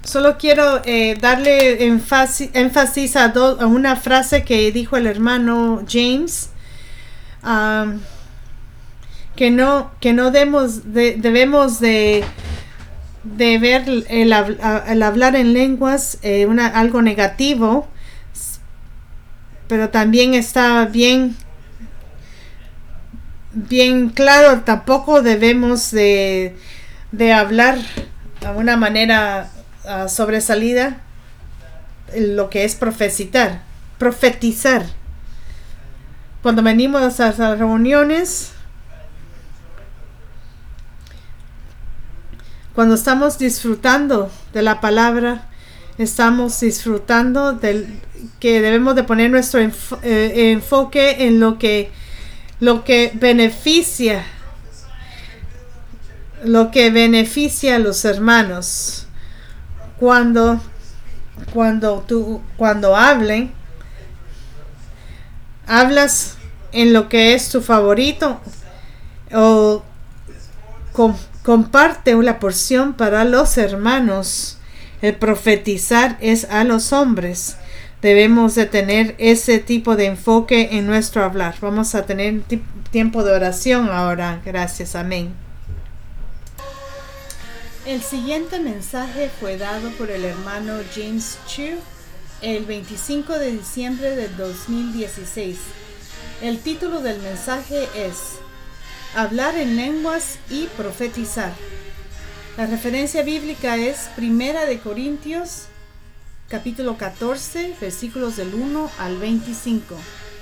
Solo quiero darle énfasis a una frase que dijo el hermano James, que no debemos de ver el hablar en lenguas algo negativo, pero también está bien claro, tampoco debemos de hablar de una manera sobresalida lo que es profetizar. Cuando venimos a las reuniones, cuando estamos disfrutando de la palabra, estamos disfrutando que debemos de poner nuestro enfoque en lo que beneficia a los hermanos. Cuando hablas en lo que es tu favorito o comparte una porción para los hermanos. El profetizar es a los hombres. Debemos de tener ese tipo de enfoque en nuestro hablar. Vamos a tener tiempo de oración ahora. Gracias. Amén. El siguiente mensaje fue dado por el hermano James Chu el 25 de diciembre del 2016. El título del mensaje es Hablar en lenguas y profetizar. La referencia bíblica es 1 Corintios capítulo 14, versículos del 1 al 25.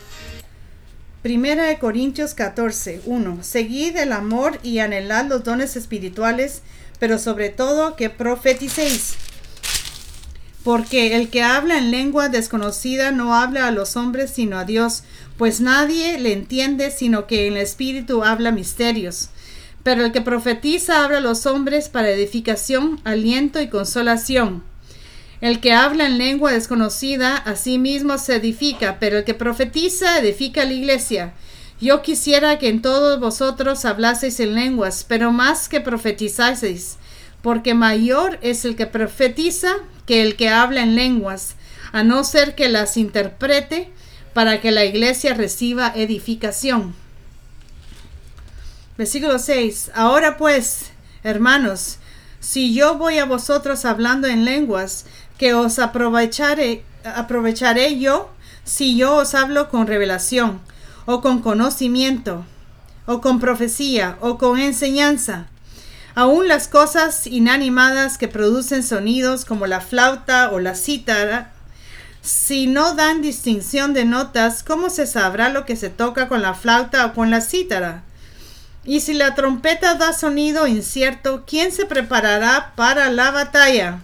1 Corintios 14, 1. Seguid el amor y anhelad los dones espirituales, pero sobre todo que profeticéis. Porque el que habla en lengua desconocida no habla a los hombres sino a Dios, pues nadie le entiende sino que en el Espíritu habla misterios. Pero el que profetiza habla a los hombres para edificación, aliento y consolación. El que habla en lengua desconocida a sí mismo se edifica, pero el que profetiza edifica a la iglesia. Yo quisiera que en todos vosotros hablaseis en lenguas, pero más que profetizaseis, porque mayor es el que profetiza que el que habla en lenguas, a no ser que las interprete, para que la iglesia reciba edificación. Versículo 6. Ahora pues, hermanos, si yo voy a vosotros hablando en lenguas, que os aprovecharé yo, si yo os hablo con revelación, o con conocimiento, o con profecía, o con enseñanza. Aún las cosas inanimadas que producen sonidos como la flauta o la cítara, si no dan distinción de notas, ¿cómo se sabrá lo que se toca con la flauta o con la cítara? Y si la trompeta da sonido incierto, ¿quién se preparará para la batalla?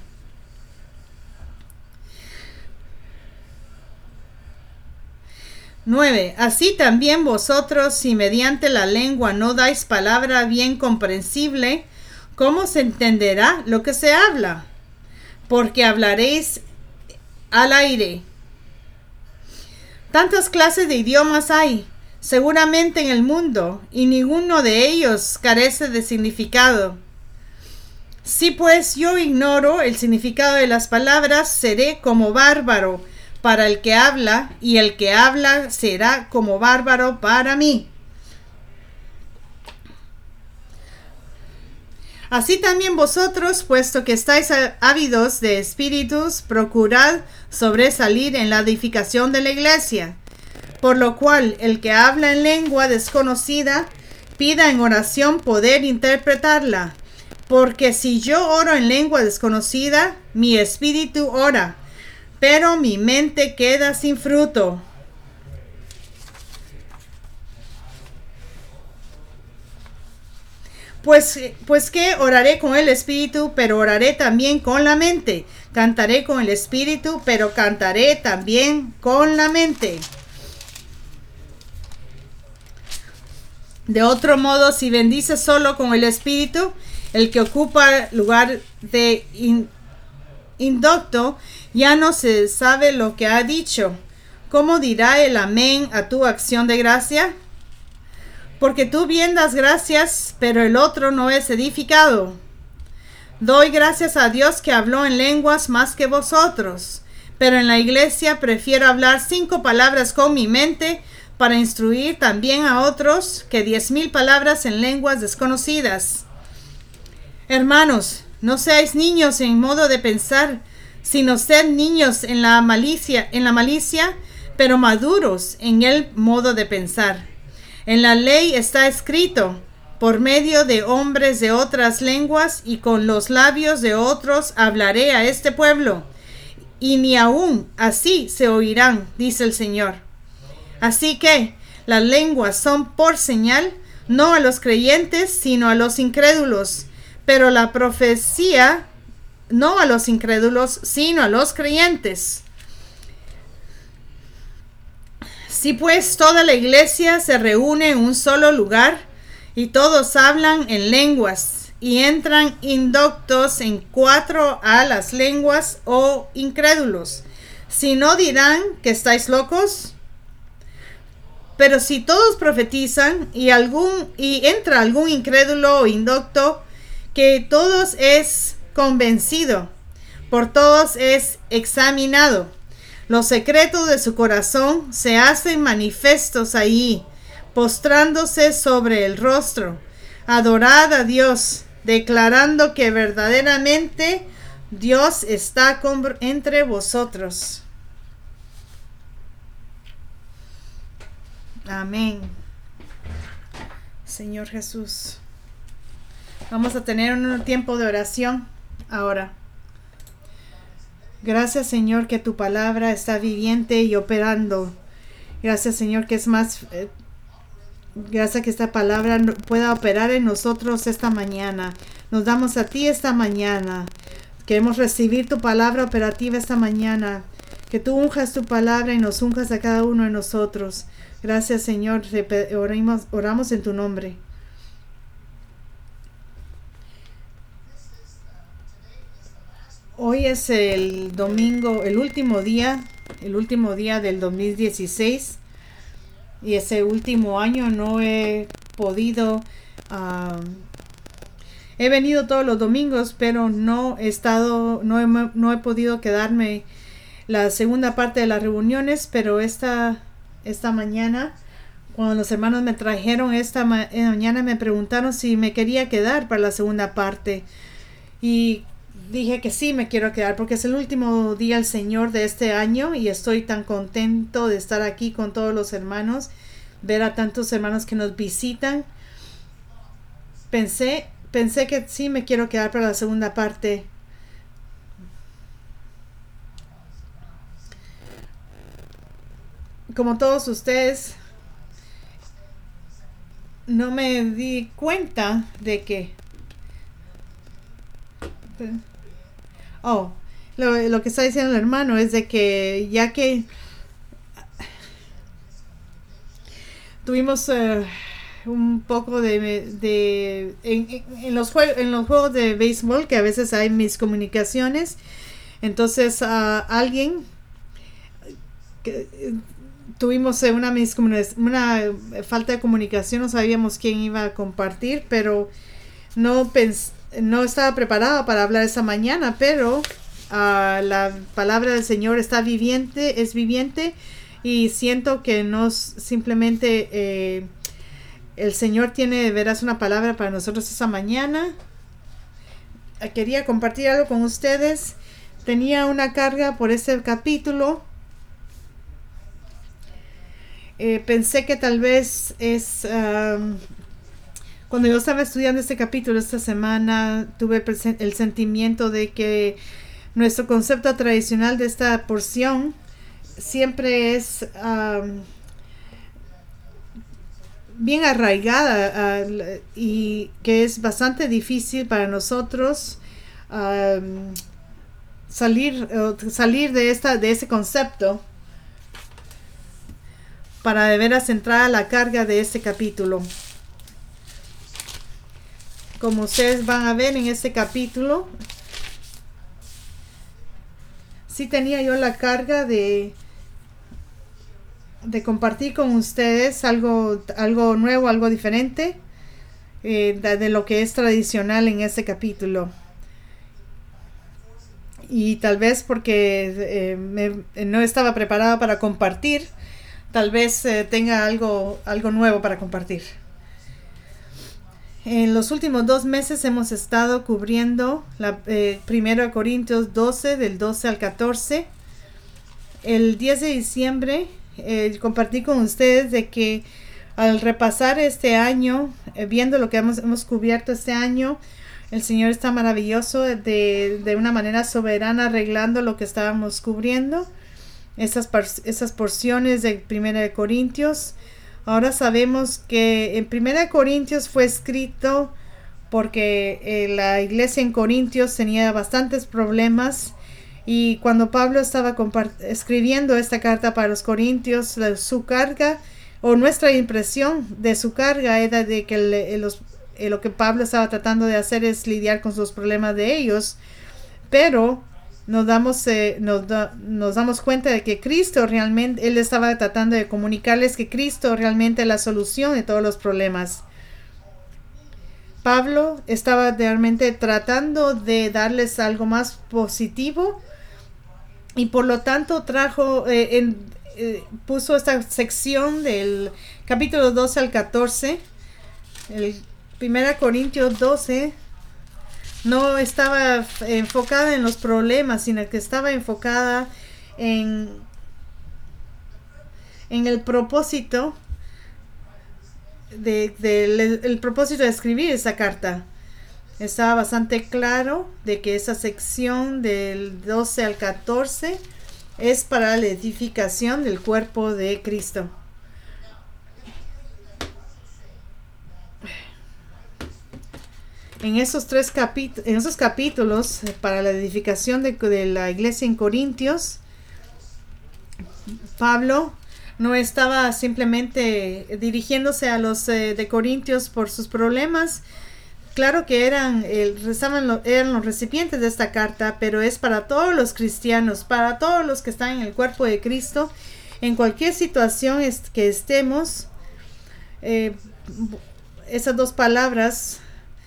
Así también vosotros, si mediante la lengua no dais palabra bien comprensible, ¿cómo se entenderá lo que se habla? Porque hablaréis al aire. Tantas clases de idiomas hay, seguramente en el mundo, y ninguno de ellos carece de significado. Si pues yo ignoro el significado de las palabras, seré como bárbaro para el que habla, y el que habla será como bárbaro para mí. Así también vosotros, puesto que estáis ávidos de espíritus, procurad sobresalir en la edificación de la iglesia. Por lo cual, el que habla en lengua desconocida, pida en oración poder interpretarla. Porque si yo oro en lengua desconocida, mi espíritu ora, pero mi mente queda sin fruto. Pues que oraré con el espíritu, pero oraré también con la mente. Cantaré con el espíritu, pero cantaré también con la mente. De otro modo, si bendice solo con el espíritu, el que ocupa lugar de indocto, ya no se sabe lo que ha dicho. ¿Cómo dirá el amén a tu acción de gracia? Porque tú bien das gracias, pero el otro no es edificado. Doy gracias a Dios que habló en lenguas más que vosotros, pero en la iglesia prefiero hablar 5 palabras con mi mente para instruir también a otros que 10,000 palabras en lenguas desconocidas. Hermanos, no seáis niños en modo de pensar, sino sed niños en la malicia, pero maduros en el modo de pensar. En la ley está escrito: por medio de hombres de otras lenguas y con los labios de otros hablaré a este pueblo, y ni aún así se oirán, dice el Señor. Así que las lenguas son por señal, no a los creyentes, sino a los incrédulos, pero la profecía no a los incrédulos, sino a los creyentes. Si pues toda la iglesia se reúne en un solo lugar, y todos hablan en lenguas, y entran indoctos en 4 a las lenguas o incrédulos, si no dirán que estáis locos. Pero si todos profetizan y entra algún incrédulo o indocto, que todos es convencido, por todos es examinado. Los secretos de su corazón se hacen manifiestos allí, postrándose sobre el rostro. Adorad a Dios, declarando que verdaderamente Dios está entre vosotros. Amén. Señor Jesús, vamos a tener un tiempo de oración ahora. Gracias, Señor, que tu palabra está viviente y operando. Gracias, Señor, que es más... gracias que esta palabra pueda operar en nosotros esta mañana. Nos damos a ti esta mañana. Queremos recibir tu palabra operativa esta mañana. Que tú unjas tu palabra y nos unjas a cada uno de nosotros. Gracias, Señor. Oramos en tu nombre. Hoy es el domingo, el último día del 2016. Y ese último año no he podido, he venido todos los domingos, pero no he podido quedarme la segunda parte de las reuniones, pero esta mañana, cuando los hermanos me trajeron esta mañana, me preguntaron si me quería quedar para la segunda parte. Y dije que sí, me quiero quedar porque es el último día del Señor de este año y estoy tan contento de estar aquí con todos los hermanos, ver a tantos hermanos que nos visitan. Pensé que sí me quiero quedar para la segunda parte. Como todos ustedes, no me di cuenta de que... lo que está diciendo el hermano es de que ya que tuvimos un poco en los juegos de béisbol, que a veces hay miscomunicaciones, entonces alguien tuvimos una falta de comunicación, no sabíamos quién iba a compartir, pero no estaba preparada para hablar esa mañana, pero la palabra del Señor es viviente, y siento que simplemente el Señor tiene de veras una palabra para nosotros esa mañana. Quería compartir algo con ustedes. Tenía una carga por este capítulo. Pensé que tal vez es... cuando yo estaba estudiando este capítulo esta semana, tuve el sentimiento de que nuestro concepto tradicional de esta porción siempre es bien arraigada y que es bastante difícil para nosotros salir de ese concepto para de veras entrar a la carga de este capítulo. Como ustedes van a ver en este capítulo, sí tenía yo la carga de compartir con ustedes algo nuevo, algo diferente de lo que es tradicional en este capítulo. y tal vez porque no estaba preparada para compartir, tal vez tenga algo nuevo para compartir. En los últimos 2 meses hemos estado cubriendo 1 Corintios 12, del 12 al 14. El 10 de diciembre compartí con ustedes de que al repasar este año, viendo lo que hemos cubierto este año, el Señor está maravilloso de una manera soberana arreglando lo que estábamos cubriendo, esas porciones de 1 Corintios. Ahora sabemos que en 1 Corintios fue escrito porque la iglesia en Corintios tenía bastantes problemas, y cuando Pablo estaba escribiendo esta carta para los Corintios, su carga o nuestra impresión de su carga era de que lo que Pablo estaba tratando de hacer es lidiar con sus problemas de ellos, pero nos damos cuenta de que Cristo realmente, él estaba tratando de comunicarles que Cristo realmente es la solución de todos los problemas. Pablo estaba realmente tratando de darles algo más positivo, y por lo tanto puso esta sección del capítulo 12 al 14. El 1 Corintios 12 no estaba enfocada en los problemas, sino que estaba enfocada en el propósito el propósito de escribir esa carta. Estaba bastante claro de que esa sección del 12 al 14 es para la edificación del cuerpo de Cristo. En esos capítulos para la edificación de la iglesia en Corintios, Pablo no estaba simplemente dirigiéndose a los de Corintios por sus problemas. Claro que eran los recipientes de esta carta, pero es para todos los cristianos, para todos los que están en el cuerpo de Cristo, en cualquier situación que estemos. Esas dos palabras,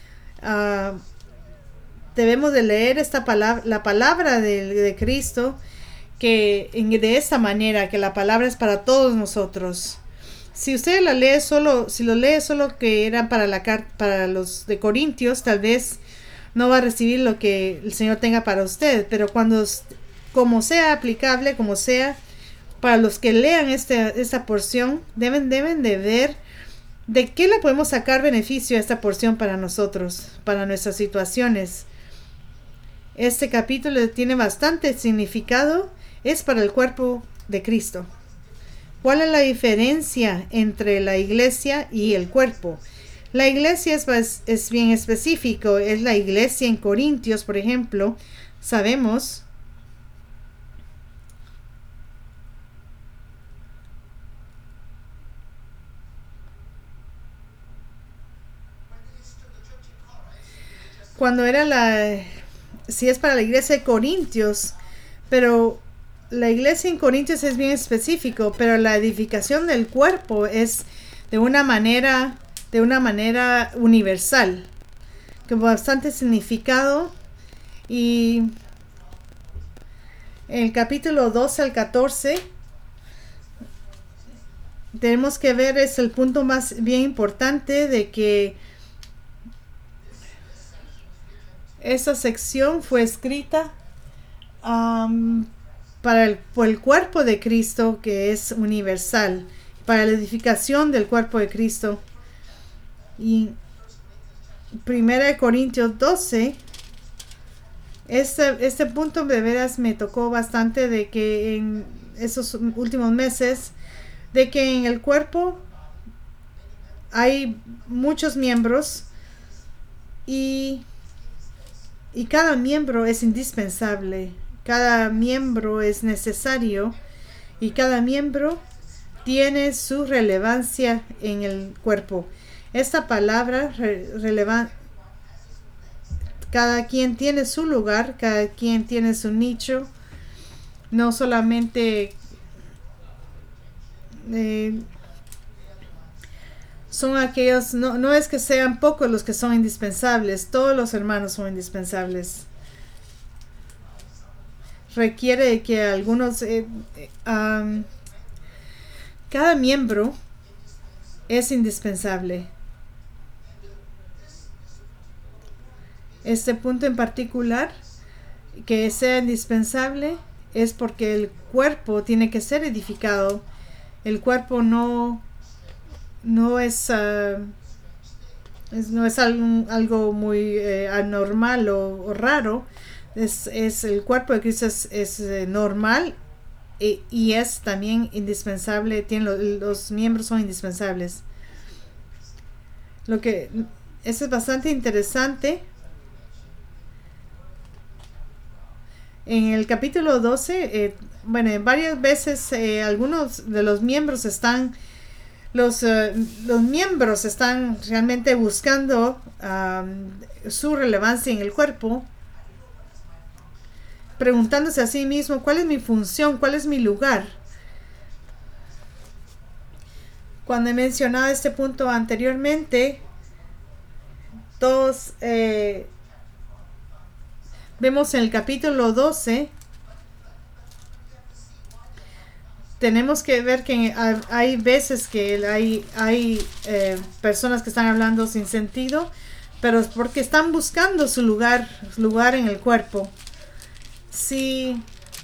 debemos de leer la palabra de Cristo, que de esta manera, que la palabra es para todos nosotros. Si usted lo lee solo que era para los de Corintios, tal vez no va a recibir lo que el Señor tenga para usted, pero como sea aplicable, como sea, para los que lean esta porción, deben de ver de qué le podemos sacar beneficio a esta porción para nosotros, para nuestras situaciones. Este capítulo tiene bastante significado, es para el cuerpo de Cristo. ¿Cuál es la diferencia entre la iglesia y el cuerpo? La iglesia es bien específico, es la iglesia en Corintios, por ejemplo. Sabemos cuando si es para la iglesia de Corintios, pero la iglesia en Corintios es bien específico, pero la edificación del cuerpo es de una manera universal, con bastante significado. Y el capítulo 12 al 14 tenemos que ver, es el punto más bien importante de que esa sección fue escrita por el cuerpo de Cristo, que es universal, para la edificación del cuerpo de Cristo. Y 1 Corintios 12, este punto de veras me tocó bastante, de que en esos últimos meses, de que en el cuerpo hay muchos miembros, y cada miembro es indispensable. Cada miembro es necesario, y cada miembro tiene su relevancia en el cuerpo. Esta palabra relevante, cada quien tiene su lugar, cada quien tiene su nicho. No solamente son aquellos, no es que sean pocos los que son indispensables, todos los hermanos son indispensables. requiere que algunos cada miembro es indispensable. Este punto en particular, que sea indispensable, es porque el cuerpo tiene que ser edificado. El cuerpo no es algo muy anormal o raro. Es el cuerpo de Cristo es normal y es también indispensable. Los miembros son indispensables. Eso es bastante interesante. En el capítulo 12, varias veces algunos de los miembros están realmente buscando su relevancia en el cuerpo, preguntándose a sí mismo: ¿cuál es mi función? ¿Cuál es mi lugar? Cuando he mencionado este punto anteriormente, todos vemos en el capítulo 12, tenemos que ver que hay veces que hay personas que están hablando sin sentido, pero es porque están buscando su lugar en el cuerpo. Si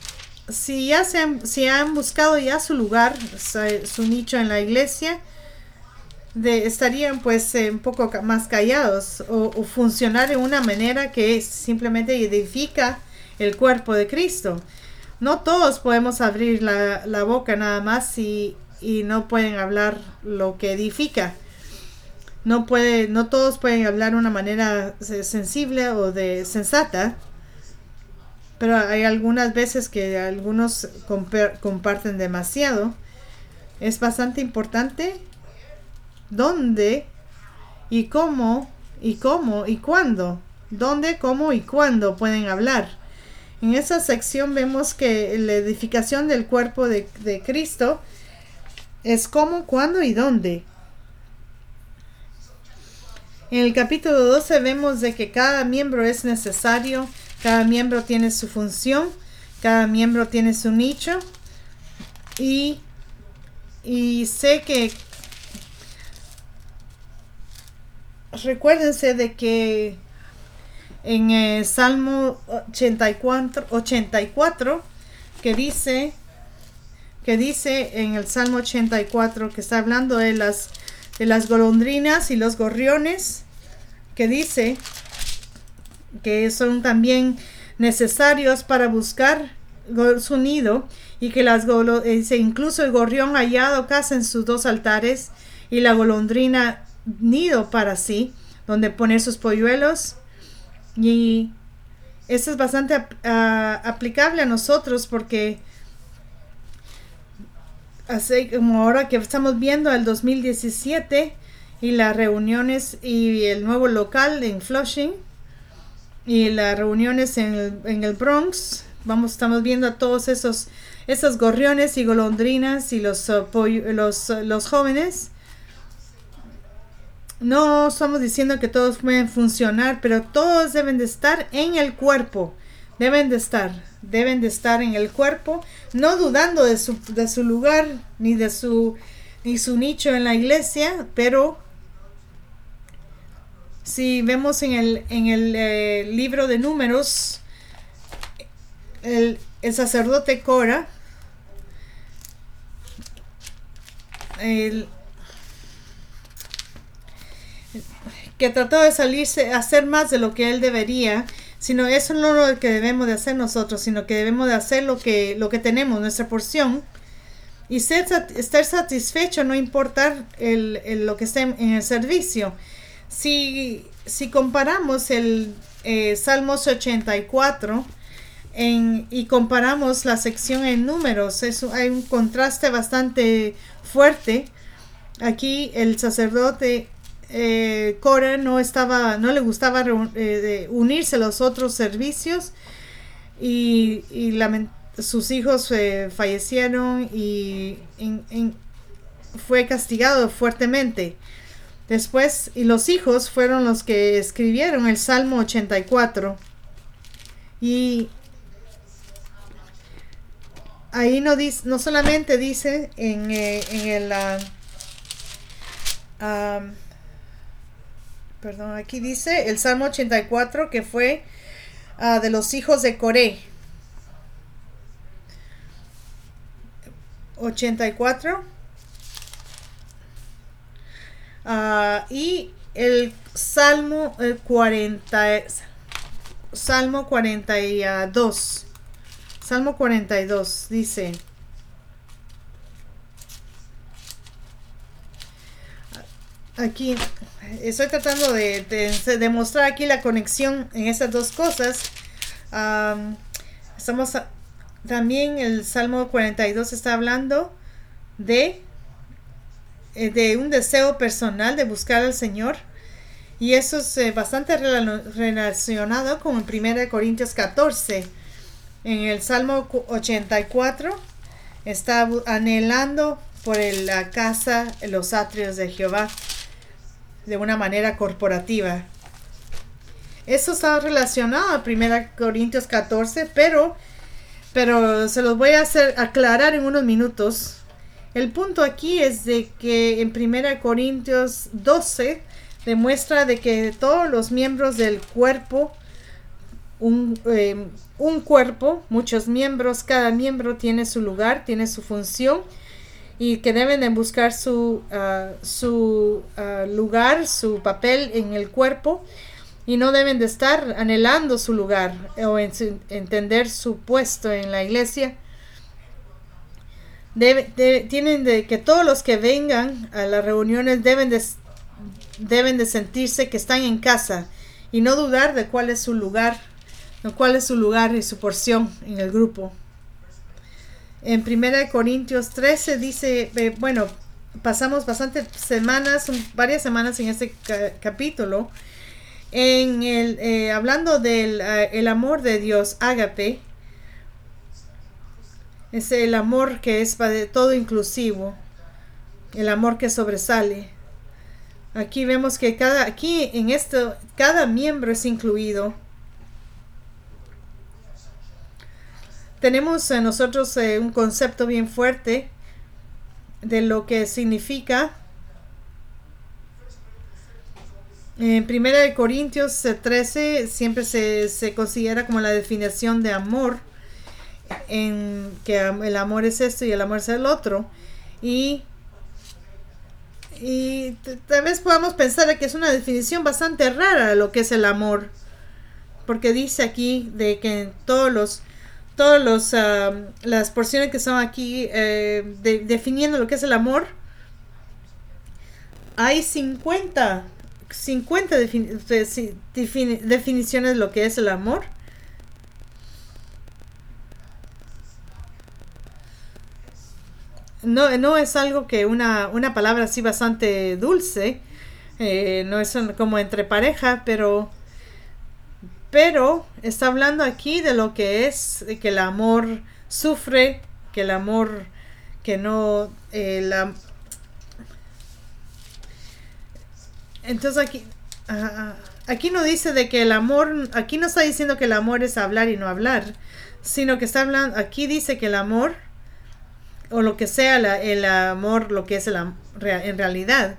han buscado ya su lugar, su nicho en la iglesia, estarían pues un poco más callados o funcionar de una manera que simplemente edifica el cuerpo de Cristo. No todos podemos abrir la boca nada más y no pueden hablar lo que edifica. No todos pueden hablar de una manera sensible o sensata, pero hay algunas veces que algunos comparten demasiado. Es bastante importante dónde y cómo y cuándo. Dónde, cómo y cuándo pueden hablar. En esa sección vemos que la edificación del cuerpo de Cristo es cómo, cuándo y dónde. En el capítulo 12 vemos de que cada miembro es necesario, cada miembro tiene su función, cada miembro tiene su nicho, y sé que recuérdense de que en el Salmo 84 que dice en el Salmo 84, que está hablando de las golondrinas y los gorriones, que dice que son también necesarios para buscar su nido, y que incluso el gorrión hallado casa en sus dos altares, y la golondrina nido para sí, donde poner sus polluelos. Y eso es bastante aplicable a nosotros, porque así como ahora que estamos viendo el 2017 y las reuniones y el nuevo local en Flushing y las reuniones en el Bronx, estamos viendo a todos esos gorriones y golondrinas y los jóvenes. No estamos diciendo que todos pueden funcionar, pero todos deben de estar en el cuerpo. Deben de estar en el cuerpo, no dudando de su lugar ni su nicho en la iglesia. Pero si vemos en el libro de Números, el sacerdote Cora, que trató de salirse a hacer más de lo que él debería, sino eso no es lo que debemos de hacer nosotros, sino que debemos de hacer lo que tenemos, nuestra porción, y estar satisfecho, no importar lo que esté en el servicio. Si comparamos el Salmos 84 y comparamos la sección en Números, hay un contraste bastante fuerte. Aquí el sacerdote Cora no le gustaba unirse a los otros servicios, y sus hijos fallecieron y fue castigado fuertemente. Después, y los hijos fueron los que escribieron el Salmo 84, y ahí no dice, no solamente dice en el perdón, aquí dice el Salmo 84 que fue de los hijos de Coré. 84. Y el Salmo 40. Salmo 42. Salmo 42 dice: aquí estoy tratando de mostrar aquí la conexión en estas dos cosas. Estamos también el Salmo 42 está hablando de un deseo personal de buscar al Señor, y eso es bastante relacionado con el 1 Corintios 14. En el Salmo 84 está anhelando por la casa, los atrios de Jehová, de una manera corporativa. Eso está relacionado a 1 Corintios 14, pero se los voy a aclarar en unos minutos. El punto aquí es de que en 1 Corintios 12 demuestra de que todos los miembros del cuerpo, un cuerpo, muchos miembros, cada miembro tiene su lugar, tiene su función, y que deben de buscar su lugar, su papel en el cuerpo, y no deben de estar anhelando su lugar o entender su puesto en la iglesia. Tienen de que todos los que vengan a las reuniones deben de sentirse que están en casa y no dudar de cuál es su lugar y su porción en el grupo. En 1 Corintios 13 dice, bueno, pasamos varias semanas en este capítulo, hablando del el amor de Dios, ágape. Es el amor que es todo inclusivo, el amor que sobresale. Aquí vemos que cada miembro es incluido. Tenemos nosotros un concepto bien fuerte de lo que significa. En 1 Corintios 13 siempre se considera como la definición de amor, en que el amor es esto y el amor es el otro, y tal vez podamos pensar que es una definición bastante rara de lo que es el amor, porque dice aquí de que en las porciones que son aquí definiendo lo que es el amor, hay 50 definiciones de lo que es el amor. No es algo que una palabra así bastante dulce, no es como entre pareja, pero está hablando aquí de lo que es que el amor sufre, que el amor que no entonces aquí no dice de que el amor, aquí no está diciendo que el amor es hablar y no hablar, sino que está hablando, aquí dice que el amor, o lo que sea el amor, lo que es en realidad.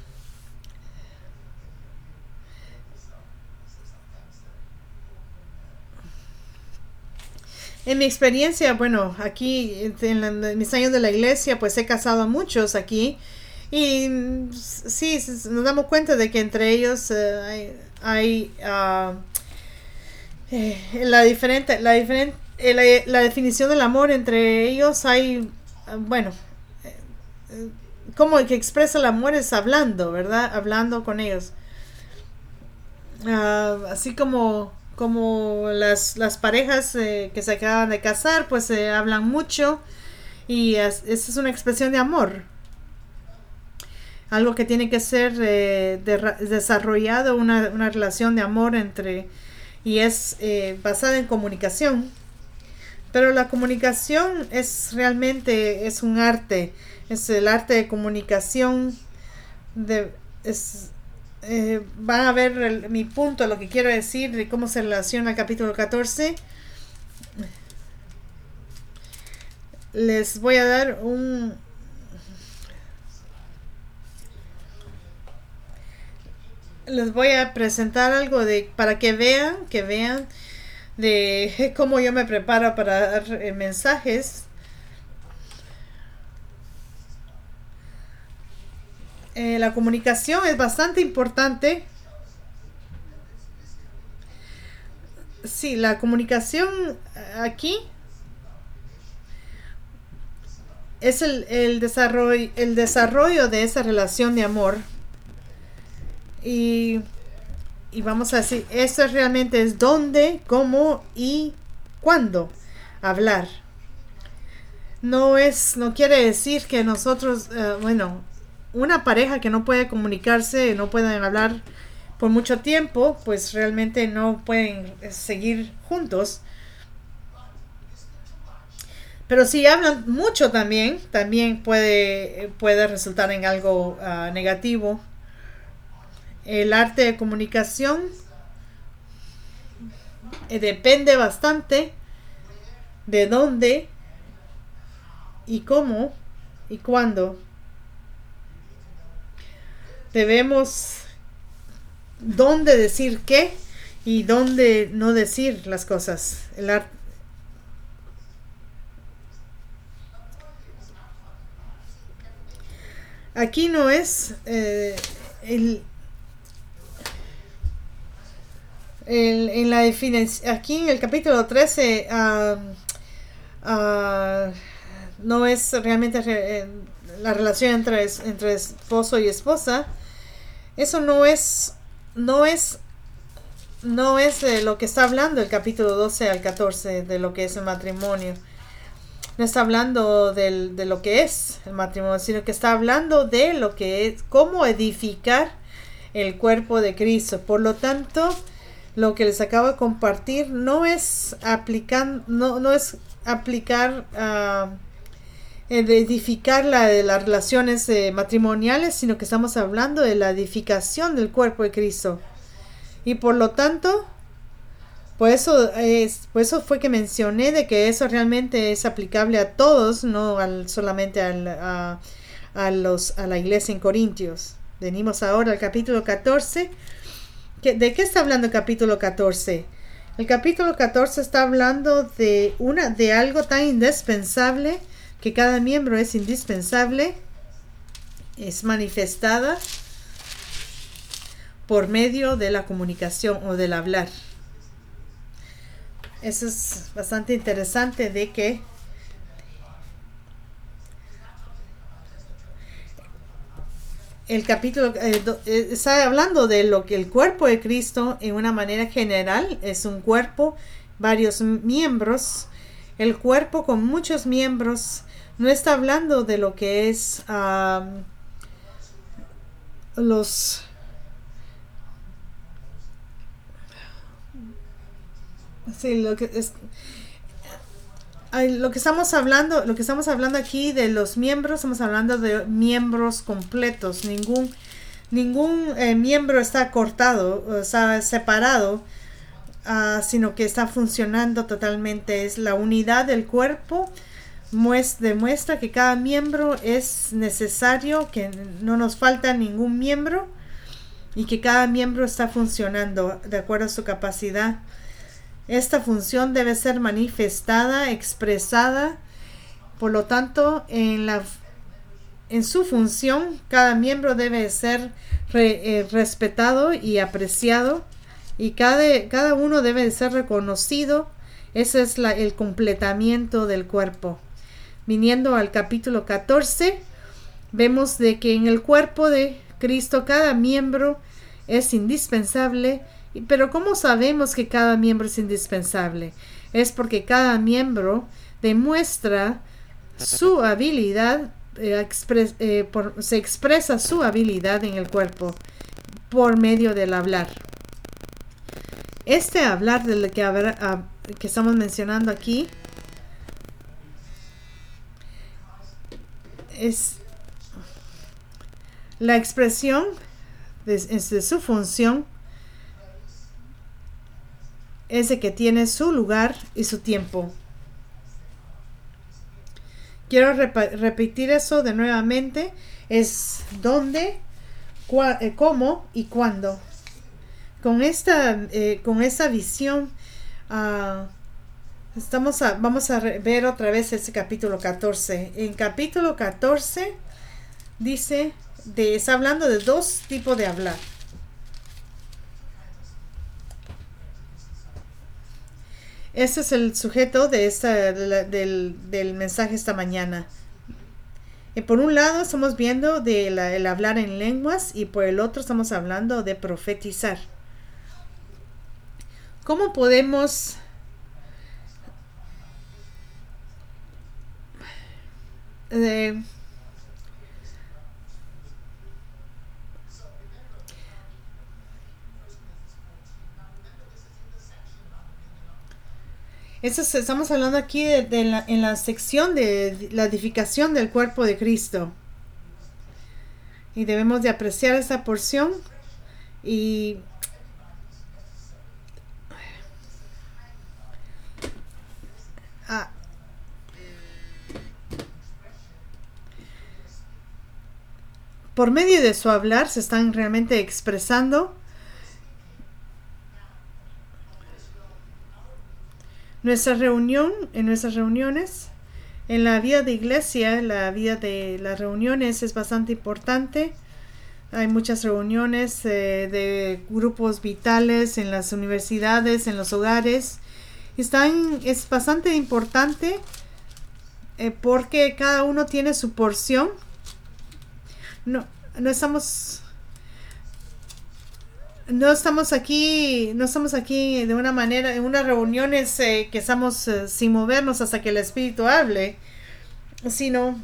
En mi experiencia, bueno, aquí en mis años de la iglesia, pues he casado a muchos aquí, y sí, nos damos cuenta de que entre ellos hay la definición del amor entre ellos. Hay bueno, como el que expresa el amor es hablando, ¿verdad? Hablando con ellos. Así como las parejas que se acaban de casar, pues hablan mucho, y esa es una expresión de amor. Algo que tiene que ser desarrollado, una relación de amor y es basada en comunicación. Pero la comunicación es un arte, es el arte de comunicación. Van a ver mi punto, lo que quiero decir de cómo se relaciona el capítulo 14. les voy a dar les voy a presentar algo para que vean de cómo yo me preparo para dar mensajes. La comunicación es bastante importante. Sí, la comunicación aquí es el desarrollo de esa relación de amor. Y vamos a decir, eso realmente es dónde, cómo y cuándo hablar. No quiere decir que nosotros, una pareja que no puede comunicarse, no pueden hablar por mucho tiempo, pues realmente no pueden seguir juntos. Pero si hablan mucho también puede resultar en algo negativo. El arte de comunicación depende bastante de dónde y cómo y cuándo. Debemos dónde decir qué y dónde no decir las cosas. El arte. Aquí no es en la definición, aquí en el capítulo 13 no es realmente la relación entre esposo y esposa. Eso no es de lo que está hablando el capítulo 12 al 14, de lo que es el matrimonio. No está hablando de lo que es el matrimonio, sino que está hablando de lo que es, cómo edificar el cuerpo de Cristo. Por lo tanto, lo que les acabo de compartir no es aplicar edificar las relaciones matrimoniales, sino que estamos hablando de la edificación del cuerpo de Cristo. Y por lo tanto, por eso fue que mencioné de que eso realmente es aplicable a todos, no solamente a la iglesia en Corintios. Venimos ahora al capítulo 14. ¿De qué está hablando el capítulo 14? El capítulo 14 está hablando de algo tan indispensable, que cada miembro es indispensable, es manifestada por medio de la comunicación o del hablar. Eso es bastante interesante, de que el capítulo está hablando de lo que el cuerpo de Cristo en una manera general es un cuerpo, varios miembros. El cuerpo con muchos miembros no está hablando de lo que es lo que estamos hablando aquí de los miembros, estamos hablando de miembros completos. Ningún miembro está cortado, o sea, separado, sino que está funcionando totalmente. Es la unidad del cuerpo. Demuestra que cada miembro es necesario, que no nos falta ningún miembro y que cada miembro está funcionando de acuerdo a su capacidad. Esta función debe ser manifestada, expresada. Por lo tanto, en su función, cada miembro debe ser respetado y apreciado, y cada uno debe ser reconocido. Ese es el completamiento del cuerpo. Viniendo al capítulo 14, vemos de que en el cuerpo de Cristo cada miembro es indispensable. Pero ¿cómo sabemos que cada miembro es indispensable? Es porque cada miembro demuestra su habilidad, se expresa su habilidad en el cuerpo por medio del hablar. Este hablar del que estamos mencionando aquí es la expresión de su función. Es de que tiene su lugar y su tiempo. Quiero repetir eso de nuevamente. Es dónde, cómo y cuándo. Con esta visión, vamos a ver otra vez ese capítulo 14. En capítulo 14 dice, está hablando de dos tipos de hablar. Ese es el sujeto del mensaje esta mañana. Y por un lado estamos viendo el hablar en lenguas y por el otro estamos hablando de profetizar. ¿Cómo podemos estamos hablando aquí en la sección de la edificación del cuerpo de Cristo. Y debemos de apreciar esa porción y por medio de su hablar se están realmente expresando en nuestras reuniones, en la vida de iglesia. La vida de las reuniones es bastante importante. Hay muchas reuniones de grupos vitales en las universidades, en los hogares. Es bastante importante porque cada uno tiene su porción. No estamos aquí de una manera, en unas reuniones que estamos sin movernos hasta que el Espíritu hable, sino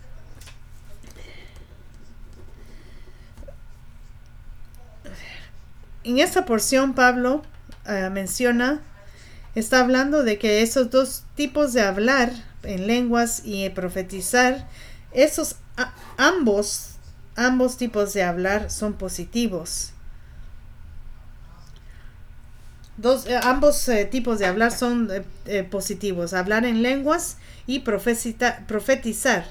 en esta porción Pablo está hablando de que esos dos tipos de hablar en lenguas y profetizar, esos ambos tipos de hablar son positivos. Ambos tipos de hablar son positivos, hablar en lenguas y profetizar.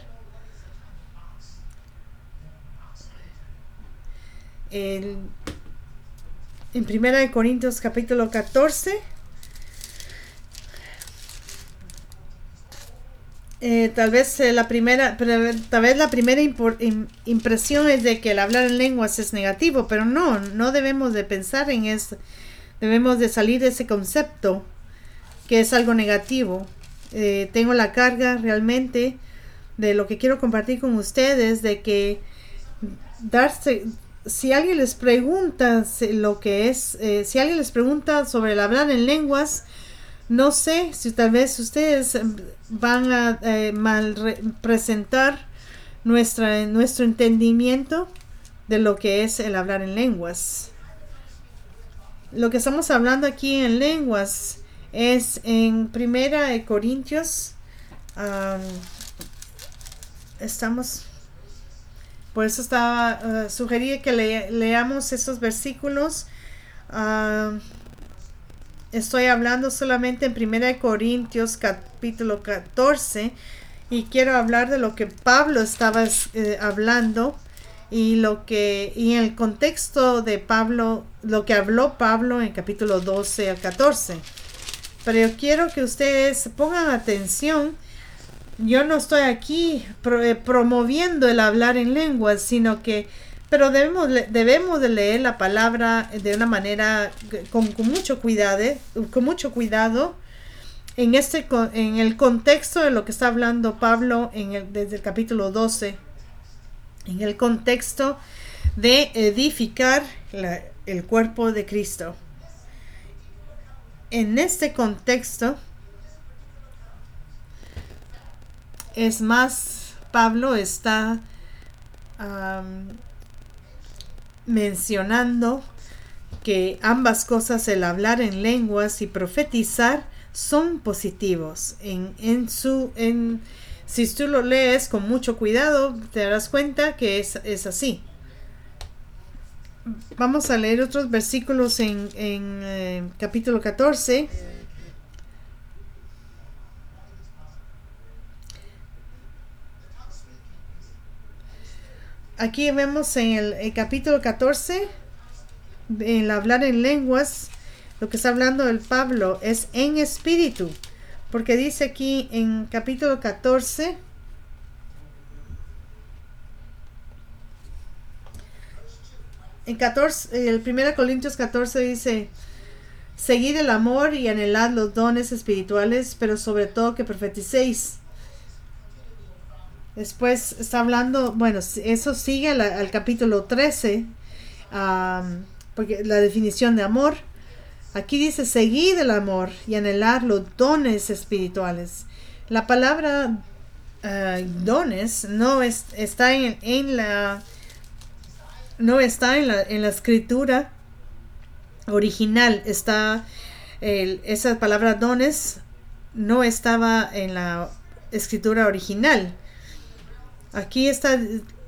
En 1 Corintios capítulo 14, tal vez la primera impresión es de que el hablar en lenguas es negativo, pero no debemos de pensar en eso. Debemos de salir de ese concepto que es algo negativo. Tengo la carga realmente de lo que quiero compartir con ustedes, de que si alguien les pregunta lo que es, si alguien les pregunta sobre el hablar en lenguas, no sé si tal vez ustedes van a presentar nuestro entendimiento de lo que es el hablar en lenguas. Lo que estamos hablando aquí en lenguas es en 1 Corintios. Por eso estaba sugerí que leamos estos versículos. Estoy hablando solamente en 1 Corintios capítulo 14 y quiero hablar de lo que Pablo estaba hablando. Y en el contexto de Pablo, lo que habló Pablo en capítulo 12 al 14. Pero yo quiero que ustedes pongan atención. Yo no estoy aquí promoviendo el hablar en lenguas, pero debemos de leer la palabra de una manera con mucho cuidado en el contexto de lo que está hablando Pablo desde el capítulo 12. En el contexto de edificar el cuerpo de Cristo. En este contexto, es más, Pablo está mencionando que ambas cosas, el hablar en lenguas y profetizar, son positivos. Si tú lo lees con mucho cuidado, te darás cuenta que es así. Vamos a leer otros versículos en capítulo 14. aquí vemos en el capítulo 14, en hablar en lenguas, lo que está hablando el Pablo es en espíritu, porque dice aquí en capítulo 14, el 1 Corintios 14 dice: seguid el amor y anhelad los dones espirituales, pero sobre todo que profeticéis. Después está hablando, bueno, eso sigue al capítulo 13, porque la definición de amor. Aquí dice: seguid el amor y anhelar los dones espirituales. La palabra dones no está en la escritura original. Esa palabra dones no estaba en la escritura original. Aquí está.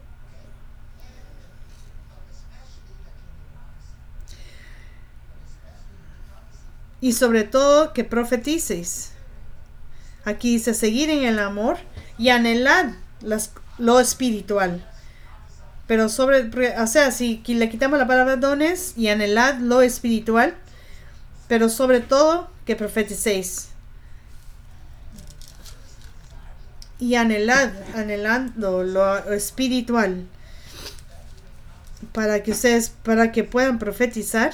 Y sobre todo que profeticeis. Aquí dice: seguir en el amor y anhelar lo espiritual. Pero si le quitamos la palabra dones y anhelad lo espiritual, pero sobre todo que profeticéis. Y anhelando lo espiritual, para que puedan profetizar.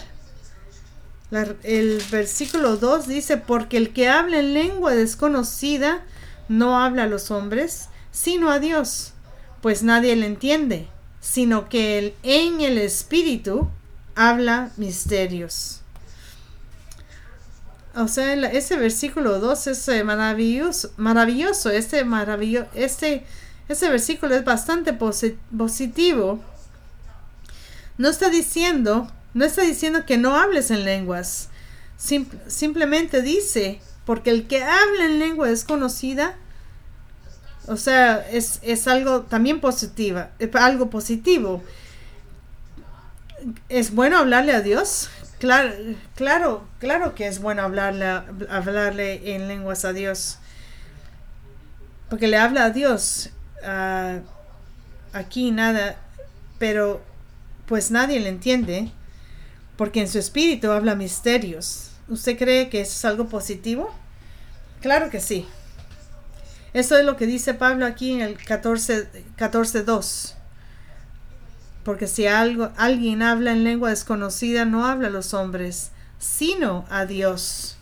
El versículo 2 dice: porque el que habla en lengua desconocida no habla a los hombres, sino a Dios, pues nadie le entiende, sino que él en el espíritu habla misterios. O sea, ese versículo 2 es maravilloso. Ese versículo es bastante positivo. No está diciendo que no hables en lenguas. Simplemente dice: porque el que habla en lengua desconocida, o sea, es algo también algo positivo. ¿Es bueno hablarle a Dios? Claro que es bueno hablarle en lenguas a Dios, porque le habla a Dios. Aquí nada, pero pues nadie le entiende, porque en su espíritu habla misterios. ¿Usted cree que eso es algo positivo? Claro que sí. Eso es lo que dice Pablo aquí en el 14:2. Porque si alguien habla en lengua desconocida, no habla a los hombres, sino a Dios.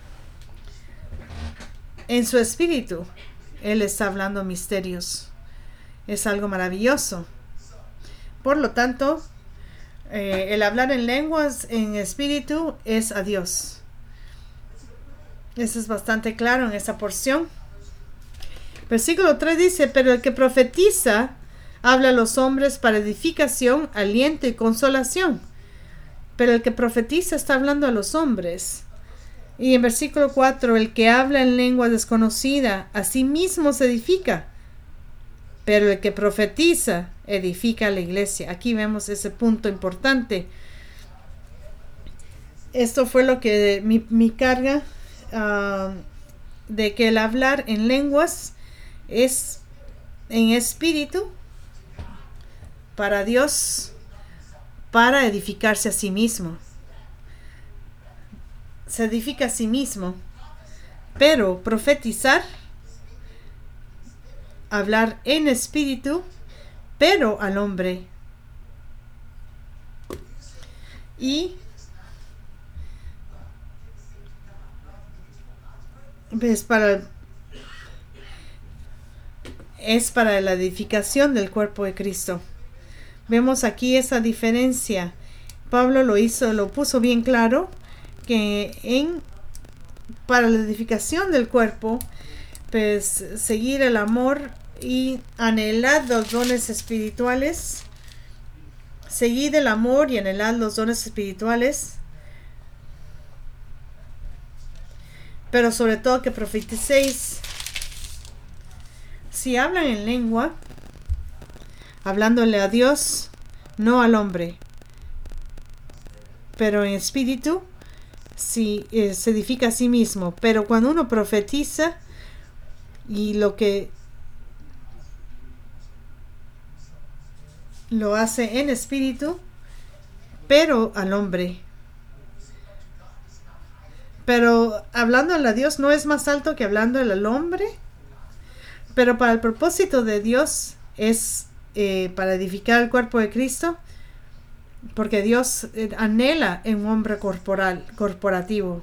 En su espíritu, Él está hablando misterios. Es algo maravilloso. Por lo tanto, el hablar en lenguas en espíritu es a Dios. Eso es bastante claro en esa porción. Versículo 3 dice: pero el que profetiza habla a los hombres para edificación, aliento y consolación. Pero el que profetiza está hablando a los hombres. Y en versículo 4: el que habla en lengua desconocida a sí mismo se edifica, pero el que profetiza edifica a la iglesia. Aquí vemos ese punto importante. Esto fue lo que mi carga de que el hablar en lenguas es en espíritu para Dios, para edificarse a sí mismo. Se edifica a sí mismo, pero profetizar, hablar en espíritu, pero al hombre. Y es para la edificación del cuerpo de Cristo. Vemos aquí esa diferencia. Pablo lo puso bien claro, que para la edificación del cuerpo, pues seguir el amor y anhelar los dones espirituales. Seguid el amor y anhelad los dones espirituales, pero sobre todo que profeticéis. Si hablan en lengua, hablándole a Dios, no al hombre, pero en espíritu, si se edifica a sí mismo. Pero cuando uno profetiza, y lo que lo hace en espíritu, pero al hombre. Pero hablando a Dios no es más alto que hablando al hombre, pero para el propósito de Dios es para edificar el cuerpo de Cristo, porque Dios anhela en un hombre corporativo.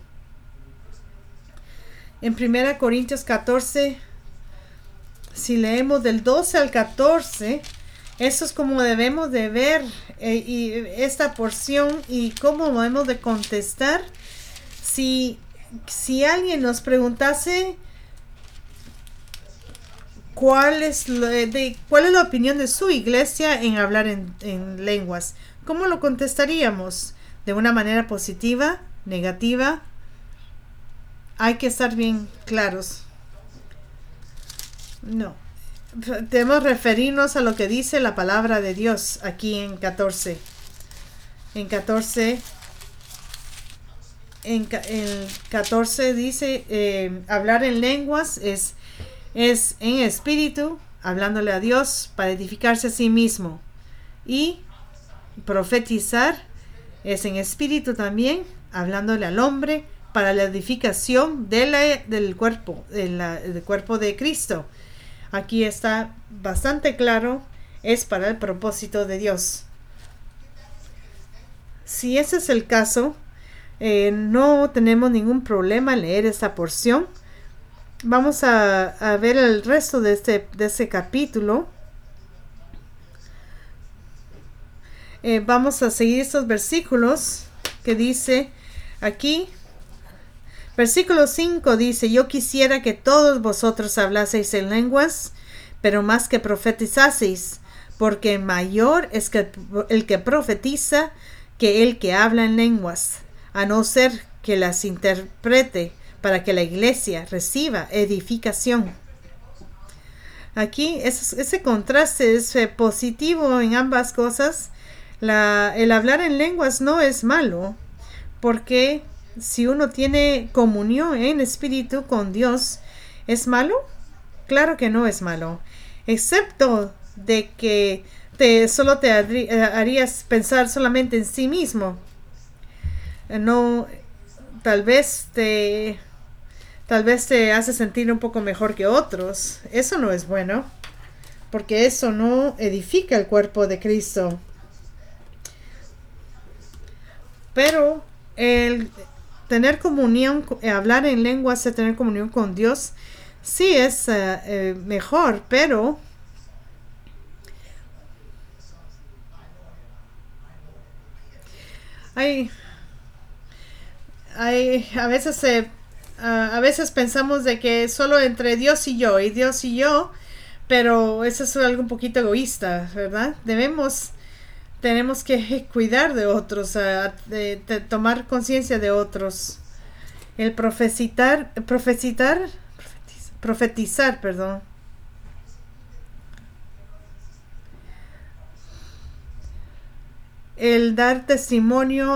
En 1 Corintios 14, si leemos del 12 al 14, eso es como debemos de ver y esta porción y cómo debemos de contestar si alguien nos preguntase cuál es la opinión de su iglesia en hablar en lenguas. ¿Cómo lo contestaríamos? ¿De una manera positiva? ¿Negativa? Hay que estar bien claros. No. Debemos referirnos a lo que dice la palabra de Dios aquí en 14. En 14 dice, hablar en lenguas es en espíritu, hablándole a Dios para edificarse a sí mismo. Y profetizar es en espíritu también, hablándole al hombre para la edificación del cuerpo, del cuerpo de Cristo. Aquí está bastante claro, es para el propósito de Dios. Si ese es el caso, no tenemos ningún problema en leer esta porción. Vamos a ver el resto de este capítulo. Vamos a seguir estos versículos que dice aquí. Versículo 5 dice: yo quisiera que todos vosotros hablaseis en lenguas, pero más que profetizaseis, porque mayor es el que profetiza que el que habla en lenguas, a no ser que las interprete, para que la iglesia reciba edificación. Aquí ese contraste es positivo en ambas cosas. El hablar en lenguas no es malo, porque si uno tiene comunión en espíritu con Dios, ¿es malo? Claro que no es malo, excepto de que solo te harías pensar solamente en sí mismo. No, tal vez te hace sentir un poco mejor que otros. Eso no es bueno, porque eso no edifica el cuerpo de Cristo. Pero el tener comunión, hablar en lenguas, tener comunión con Dios, sí es mejor, pero a veces pensamos de que solo entre Dios y yo, pero eso es algo un poquito egoísta, ¿verdad? Tenemos que cuidar de otros, de tomar conciencia de otros. El profetizar, perdón. El dar testimonio,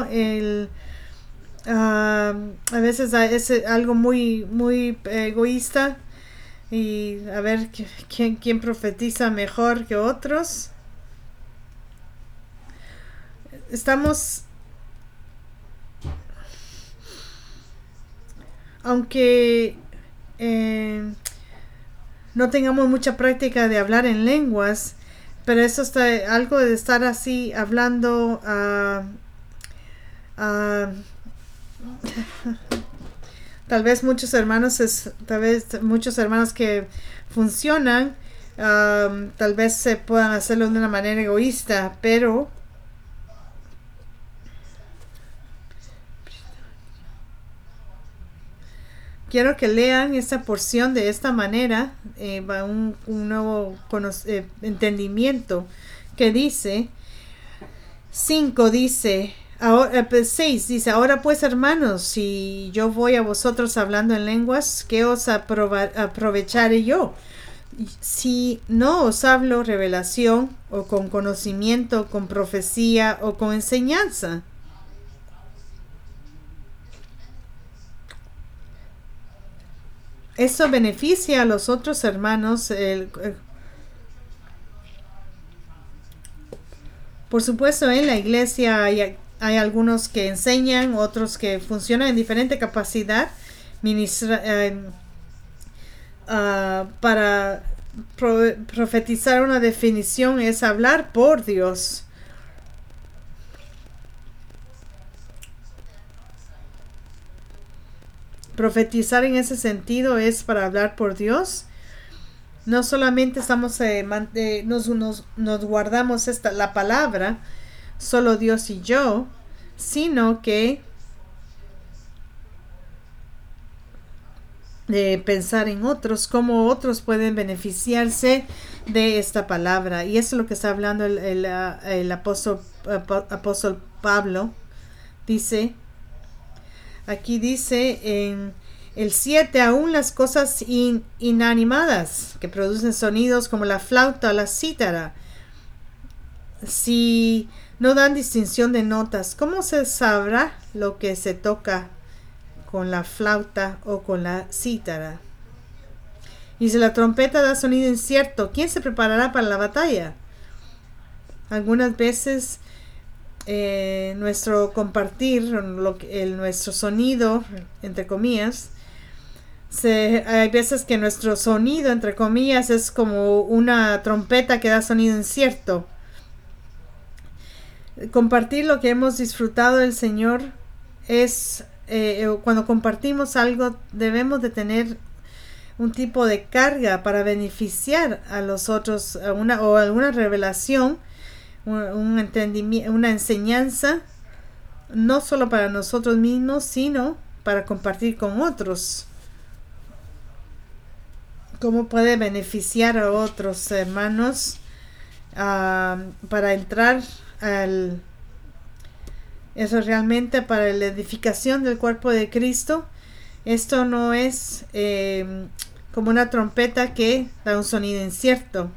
a veces es algo muy, muy egoísta, y a ver quién profetiza mejor que otros. Aunque no tengamos mucha práctica de hablar en lenguas, pero eso está algo de estar así hablando tal vez muchos hermanos que funcionan, tal vez se puedan hacerlo de una manera egoísta, pero quiero que lean esta porción de esta manera, un nuevo entendimiento, que dice 5 dice, 6 dice: ahora pues, hermanos, si yo voy a vosotros hablando en lenguas, ¿qué os aprovecharé yo? Si no os hablo revelación, o con conocimiento, con profecía, o con enseñanza. Eso beneficia a los otros hermanos. Por supuesto, en la iglesia hay algunos que enseñan, otros que funcionan en diferente capacidad para profetizar. Una definición es hablar por Dios. Profetizar en ese sentido es para hablar por Dios. No solamente estamos nos guardamos la palabra, solo Dios y yo, sino que pensar en otros, cómo otros pueden beneficiarse de esta palabra. Y eso es lo que está hablando el apóstol Pablo. Aquí dice en el 7, aún las cosas inanimadas que producen sonidos como la flauta o la cítara, si no dan distinción de notas, ¿cómo se sabrá lo que se toca con la flauta o con la cítara? Y si la trompeta da sonido incierto, ¿quién se preparará para la batalla? Algunas veces nuestro compartir, nuestro sonido, entre comillas, hay veces que nuestro sonido, entre comillas, es como una trompeta que da sonido incierto. Compartir lo que hemos disfrutado del Señor es, cuando compartimos algo, debemos de tener un tipo de carga para beneficiar a los otros, o alguna revelación, un entendimiento, una enseñanza, no solo para nosotros mismos, sino para compartir con otros. ¿Cómo puede beneficiar a otros hermanos para entrar eso realmente para la edificación del cuerpo de Cristo? Esto no es como una trompeta que da un sonido incierto.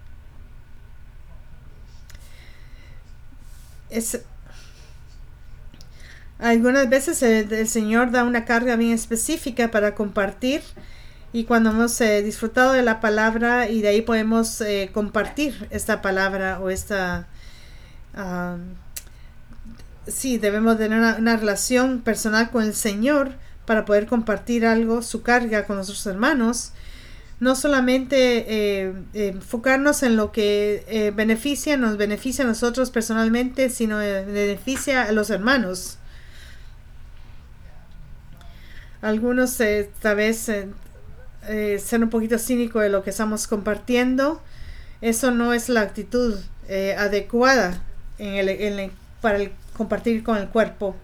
Algunas veces el Señor da una carga bien específica para compartir, y cuando hemos disfrutado de la palabra y de ahí podemos compartir esta palabra o esta debemos tener una relación personal con el Señor para poder compartir algo, su carga con nuestros hermanos. No solamente enfocarnos en lo que nos beneficia a nosotros personalmente, sino beneficia a los hermanos. Algunos tal vez ser un poquito cínico de lo que estamos compartiendo. Eso no es la actitud adecuada para compartir con el cuerpo.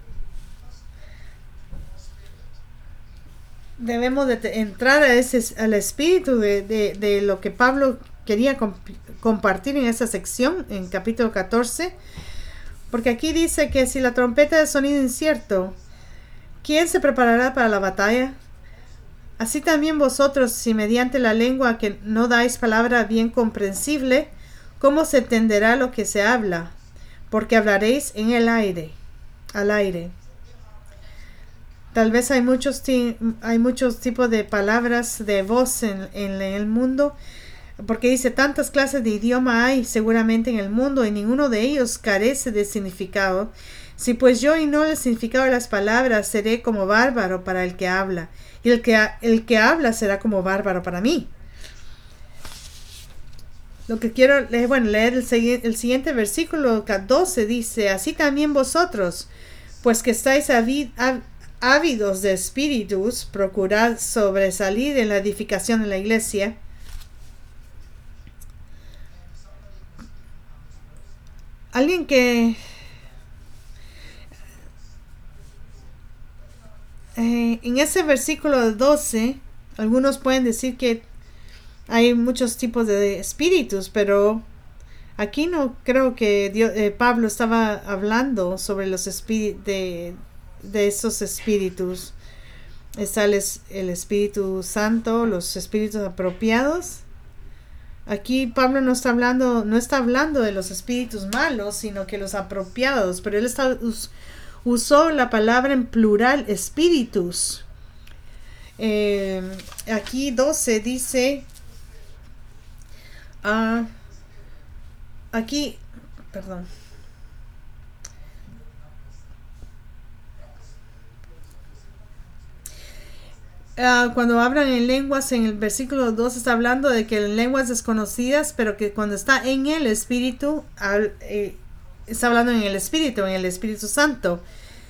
Debemos de entrar al espíritu de lo que Pablo quería compartir en esta sección, en capítulo 14, porque aquí dice que si la trompeta de sonido incierto, ¿quién se preparará para la batalla? Así también vosotros, si mediante la lengua que no dais palabra bien comprensible, ¿cómo se entenderá lo que se habla? Porque hablaréis en el aire, al aire. Tal vez hay muchos tipos de palabras de voz en el mundo, porque dice tantas clases de idioma hay seguramente en el mundo y ninguno de ellos carece de significado. Si pues yo ignoro el significado de las palabras, seré como bárbaro para el que habla, y el que habla será como bárbaro para mí. Lo que quiero leer el siguiente versículo 12 dice: así también vosotros, pues que estáis ávidos de espíritus, procurad sobresalir en la edificación de la iglesia. Alguien que en ese versículo 12, algunos pueden decir que hay muchos tipos de espíritus, pero aquí no creo que Pablo estaba hablando sobre los espíritus de esos espíritus. Está el Espíritu Santo, los espíritus apropiados. Aquí Pablo no está hablando de los espíritus malos, sino que los apropiados, pero él usó la palabra en plural, espíritus. Aquí 12 dice, cuando hablan en lenguas, en el versículo 2 está hablando de que en lenguas desconocidas, pero que cuando está en el Espíritu, está hablando en el Espíritu Santo.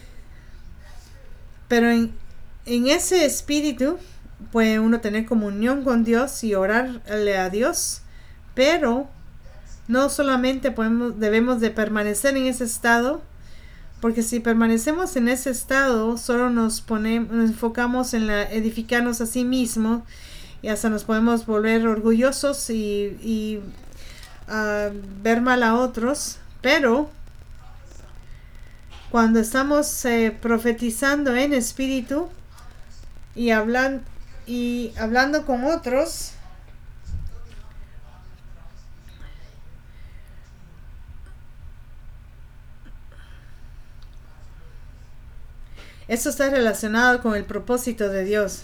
Pero en ese Espíritu puede uno tener comunión con Dios y orarle a Dios, pero no solamente debemos de permanecer en ese estado, porque si permanecemos en ese estado, solo nos enfocamos en edificarnos a sí mismos y hasta nos podemos volver orgullosos y ver mal a otros. Pero cuando estamos profetizando en espíritu y hablando con otros, esto está relacionado con el propósito de Dios.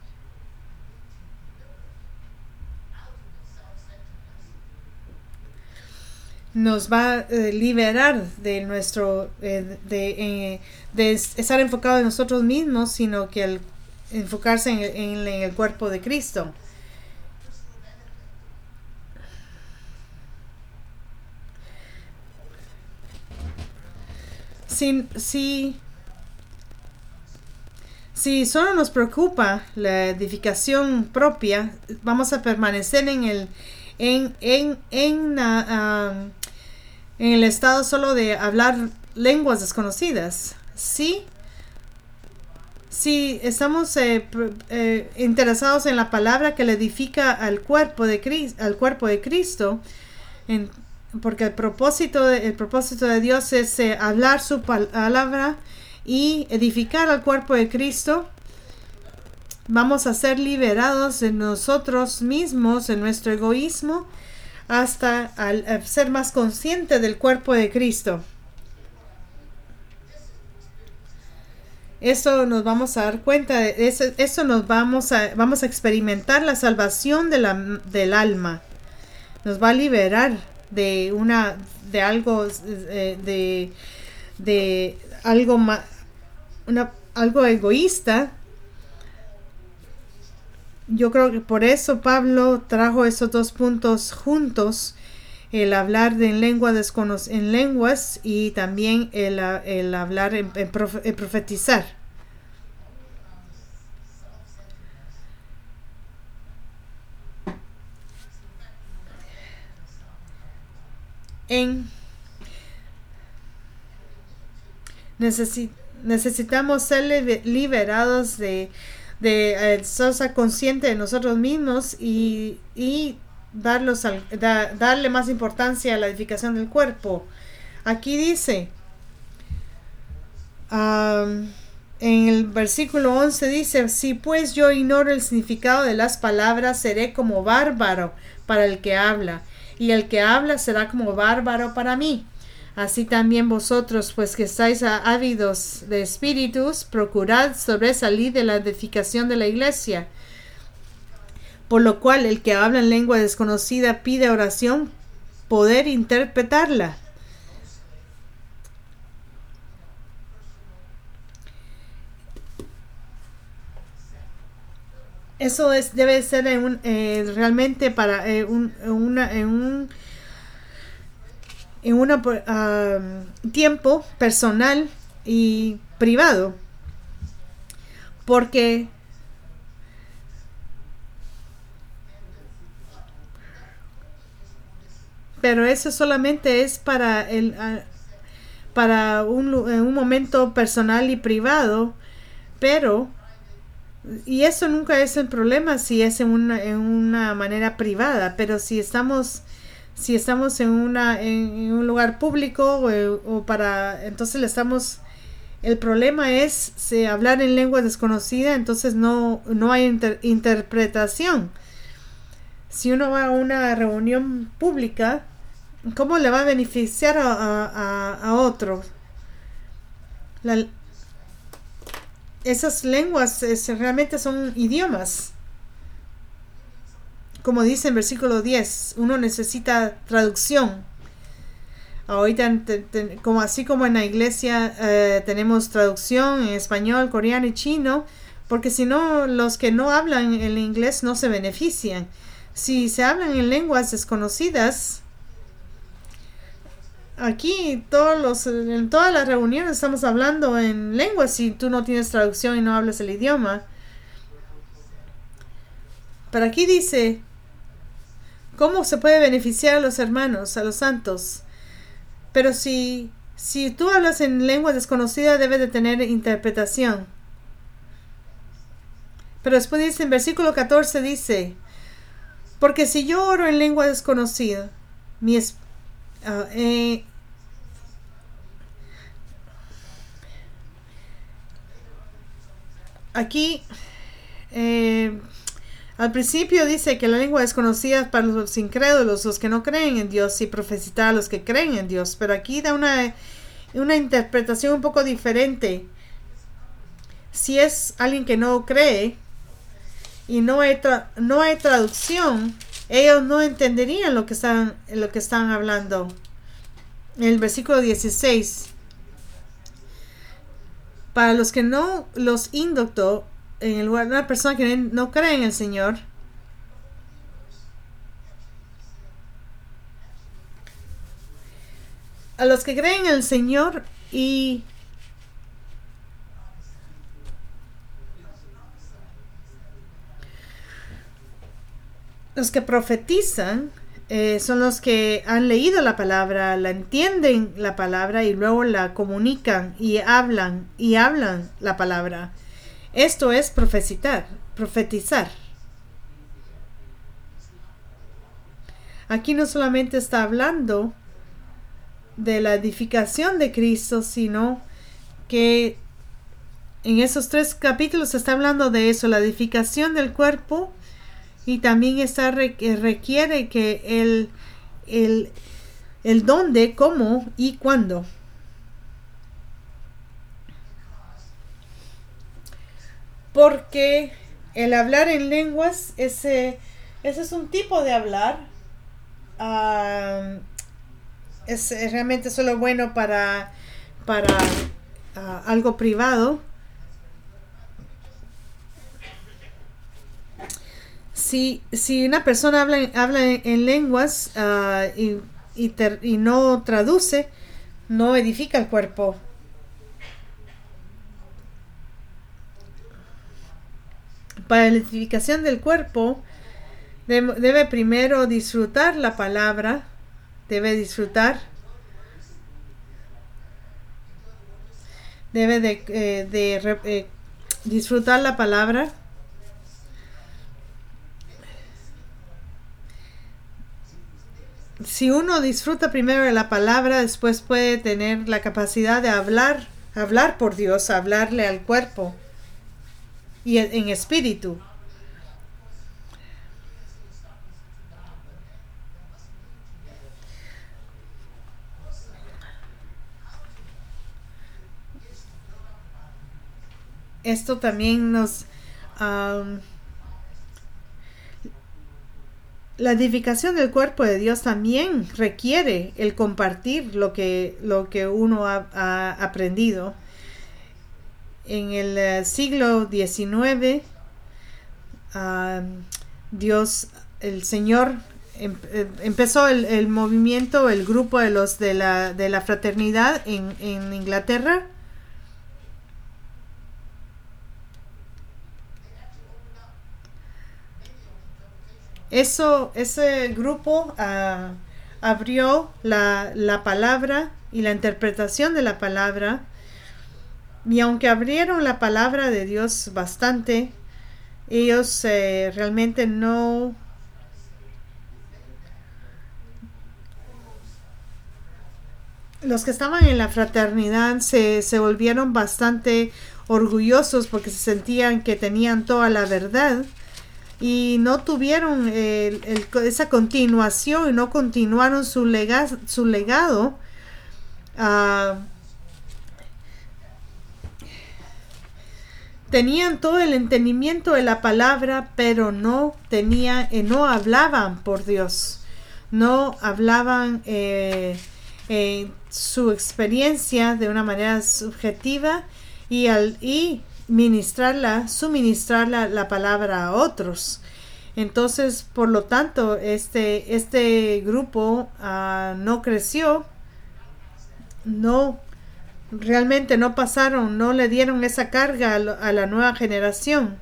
Nos va a liberar de nuestro de estar enfocado en nosotros mismos, sino que enfocarse en el cuerpo de Cristo. Si solo nos preocupa la edificación propia, vamos a permanecer en el estado solo de hablar lenguas desconocidas. Si estamos interesados en la palabra que le edifica al cuerpo de Cristo, porque el propósito de Dios es hablar su palabra y edificar al cuerpo de Cristo, vamos a ser liberados de nosotros mismos, de nuestro egoísmo, hasta al ser más consciente del cuerpo de Cristo. Eso nos vamos a dar cuenta de eso vamos a experimentar la salvación del alma. Nos va a liberar de algo egoísta. Yo creo que por eso Pablo trajo esos dos puntos juntos, el hablar en lenguas y también el hablar en profetizar. Necesitamos ser liberados de ser consciente de nosotros mismos y darle más importancia a la edificación del cuerpo. Aquí dice, en el versículo 11 dice: si pues yo ignoro el significado de las palabras, seré como bárbaro para el que habla, y el que habla será como bárbaro para mí. Así también vosotros, pues que estáis ávidos de espíritus, procurad sobresalir de la edificación de la iglesia. Por lo cual, el que habla en lengua desconocida pide oración, poder interpretarla. Eso debe ser realmente para un tiempo personal y privado, porque pero eso solamente es para un momento personal y privado, y eso nunca es el problema si es en una manera privada, pero si estamos en un lugar público entonces el problema es hablar en lengua desconocida, entonces no hay interpretación. Si uno va a una reunión pública, ¿cómo le va a beneficiar a otros? Esas lenguas realmente son idiomas. Como dice en versículo 10, uno necesita traducción. Ahorita, así como en la iglesia tenemos traducción en español, coreano y chino, porque si no, los que no hablan el inglés no se benefician. Si se hablan en lenguas desconocidas, aquí en todas las reuniones estamos hablando en lenguas si tú no tienes traducción y no hablas el idioma. Pero aquí dice, ¿cómo se puede beneficiar a los hermanos, a los santos? Pero si tú hablas en lengua desconocida, debe de tener interpretación. Pero después dice, en versículo 14 dice, porque si yo oro en lengua desconocida, aquí al principio dice que la lengua desconocida para los incrédulos, los que no creen en Dios, y profetizar a los que creen en Dios. Pero aquí da una interpretación un poco diferente. Si es alguien que no cree y no hay traducción, ellos no entenderían lo que están hablando. En el versículo 16, para los que no los indocto, en el lugar de una persona que no cree en el Señor, a los que creen en el Señor y los que profetizan, son los que han leído la palabra, la entienden la palabra y luego la comunican y hablan la palabra. Esto es profetizar. Aquí no solamente está hablando de la edificación de Cristo, sino que en esos 3 capítulos se está hablando de eso, la edificación del cuerpo, y también requiere que el dónde, cómo y cuándo. Porque el hablar en lenguas, ese es un tipo de hablar. Es realmente solo bueno para algo privado. Si una persona habla en lenguas y no traduce, no edifica el cuerpo. Para la edificación del cuerpo, debe primero disfrutar la palabra, debe disfrutar la palabra. Si uno disfruta primero de la palabra, después puede tener la capacidad de hablar por Dios, hablarle al cuerpo y en espíritu. Esto también la edificación del cuerpo de Dios también requiere el compartir lo que uno ha aprendido. En el siglo XIX, Dios, el Señor, empezó el movimiento, el grupo de los de la fraternidad en Inglaterra. Ese grupo abrió la palabra y la interpretación de la palabra, y aunque abrieron la palabra de Dios bastante, ellos realmente no los que estaban en la fraternidad se volvieron bastante orgullosos porque se sentían que tenían toda la verdad. Y no tuvieron esa continuación y no continuaron su legado. Tenían todo el entendimiento de la palabra, pero no hablaban por Dios. No hablaban su experiencia de una manera subjetiva y suministrar la palabra a otros. Entonces, por lo tanto, este grupo no creció, realmente no pasaron, no le dieron esa carga a la nueva generación.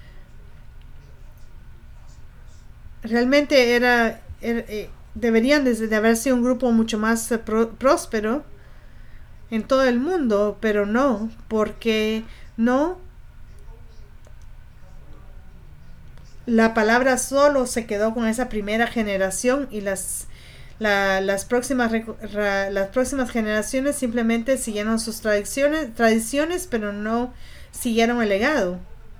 Realmente deberían de haber sido un grupo mucho más próspero en todo el mundo, pero no, porque no, la palabra solo se quedó con esa primera generación y las próximas generaciones simplemente siguieron sus tradiciones, pero no siguieron el legado.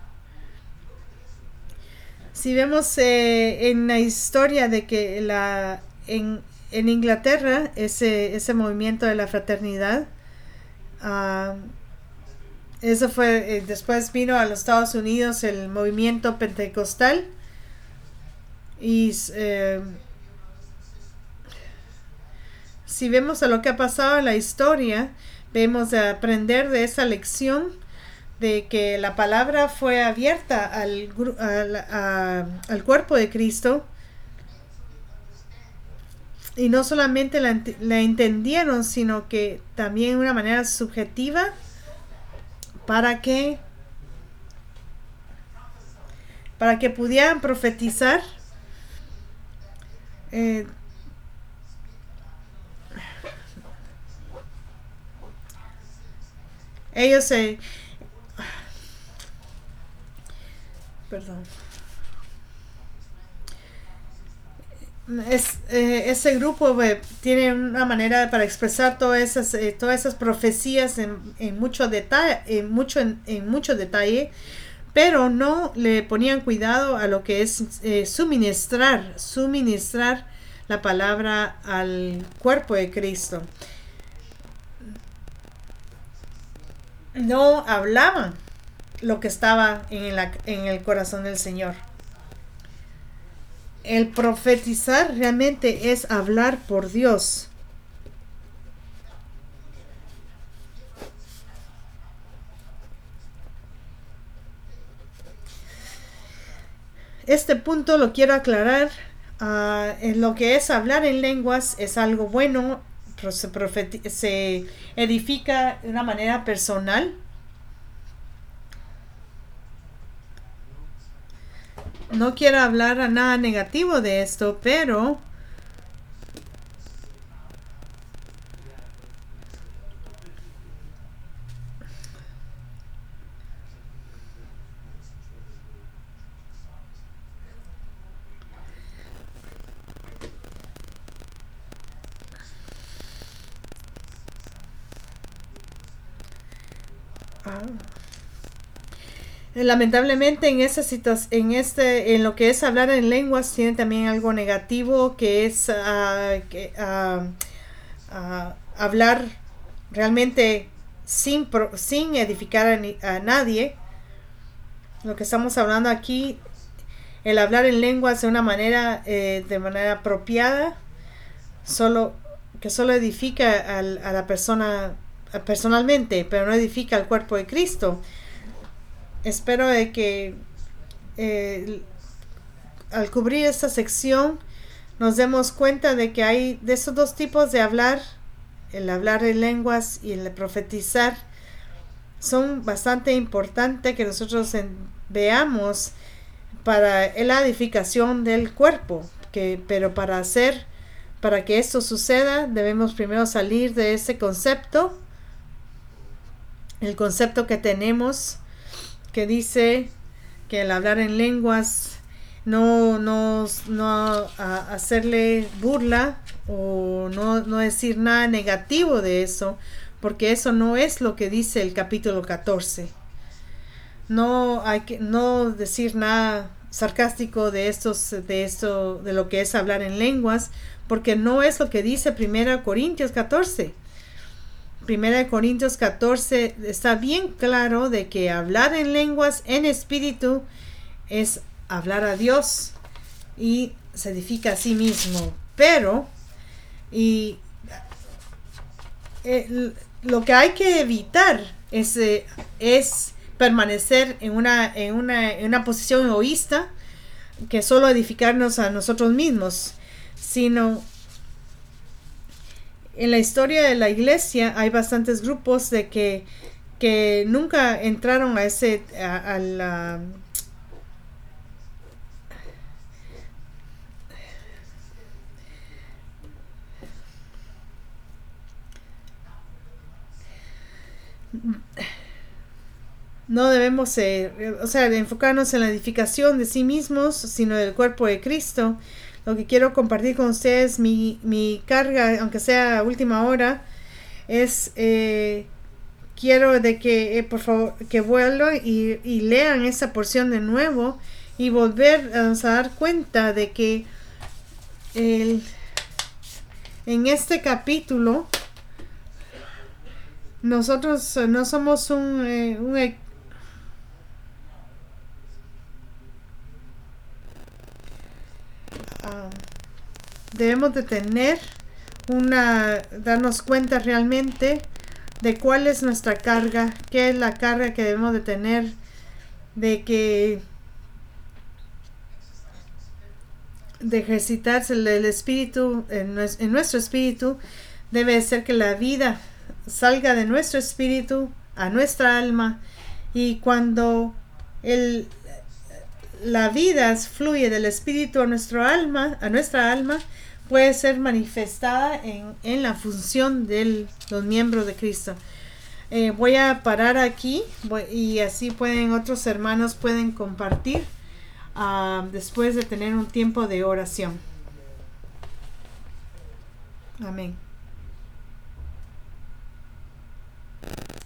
Si vemos en la historia de que en Inglaterra ese movimiento de la fraternidad, eso fue, después vino a los Estados Unidos el movimiento pentecostal y si vemos a lo que ha pasado en la historia, vemos de aprender de esa lección de que la palabra fue abierta al cuerpo de Cristo y no solamente la entendieron, sino que también de una manera subjetiva para que pudieran profetizar ellos ese grupo tiene una manera para expresar todas esas profecías en mucho detalle, pero no le ponían cuidado a lo que es suministrar la palabra al cuerpo de Cristo. No hablaban lo que estaba en el corazón del Señor. El profetizar realmente es hablar por Dios. Este punto lo quiero aclarar. En lo que es hablar en lenguas es algo bueno, se edifica de una manera personal. No quiero hablar a nada negativo de esto, pero lamentablemente en lo que es hablar en lenguas tiene también algo negativo, que es hablar realmente sin edificar a nadie. Lo que estamos hablando aquí, el hablar en lenguas de manera apropiada, que solo edifica a la persona personalmente, pero no edifica al cuerpo de Cristo. Espero de que al cubrir esta sección nos demos cuenta de que hay de esos dos tipos de hablar, el hablar en lenguas y el profetizar, son bastante importantes que nosotros veamos para la edificación del cuerpo, pero para que esto suceda debemos primero salir de ese concepto, el concepto que tenemos que dice que el hablar en lenguas no hacerle burla o no decir nada negativo de eso, porque eso no es lo que dice el capítulo 14. No decir nada sarcástico de lo que es hablar en lenguas, porque no es lo que dice 1 Corintios 14. 1 Corintios 14 está bien claro de que hablar en lenguas en espíritu es hablar a Dios y se edifica a sí mismo. Pero lo que hay que evitar es permanecer en una posición egoísta que solo edificarnos a nosotros mismos, sino en la historia de la iglesia hay bastantes grupos de que nunca entraron a la no debemos enfocarnos en la edificación de sí mismos, sino del cuerpo de Cristo. Lo que quiero compartir con ustedes, mi carga, aunque sea a última hora, es quiero de que por favor que vuelvan y lean esa porción de nuevo y volver a dar cuenta de que en este capítulo nosotros no somos debemos de darnos cuenta realmente de cuál es nuestra carga, qué es la carga que debemos de tener, de ejercitarse el espíritu en nuestro espíritu. Debe ser que la vida salga de nuestro espíritu a nuestra alma, y cuando la vida fluye del espíritu a nuestra alma, puede ser manifestada en la función de los miembros de Cristo. Voy a parar aquí y así otros hermanos pueden compartir después de tener un tiempo de oración. Amén.